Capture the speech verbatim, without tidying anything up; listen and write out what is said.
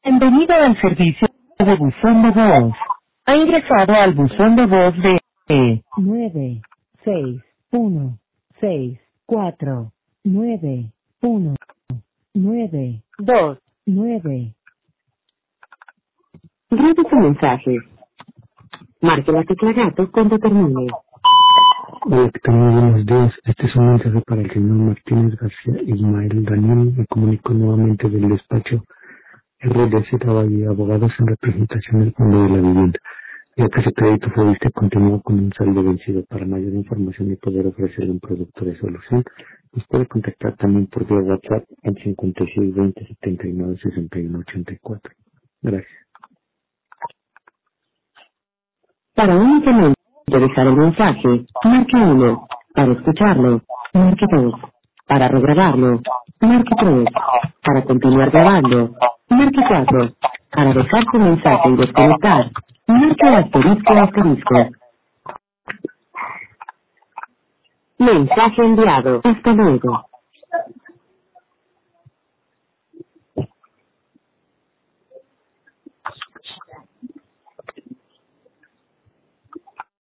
Bienvenido al servicio de buzón de voz. Ha ingresado al buzón de voz de nueve seis uno seis cuatro nueve uno nueve dos nueve. Grabe su mensaje. Marque la tecla gato cuando termine. Hola, ¿qué tal? Muy buenos días. Este es un mensaje para el señor Martínez García Ismael Daniel. Me comunico nuevamente del despacho R D C Valle, abogados en representación del Fondo de la Vivienda. Ya que su crédito fue visto, continúa con un saldo vencido. Para mayor información y poder ofrecerle un producto de solución, nos puede contactar también por vía WhatsApp al cincuenta y seis veinte setenta y nueve sesenta y uno ochenta y cuatro. Gracias. Para únicamente dejar el mensaje, marque uno. Para escucharlo, marque dos. Para regrabarlo, marque tres. Para continuar grabando, marque cuatro. Para dejar su mensaje y desconectar, marque asterisco asterisco. Mensaje enviado. Hasta luego.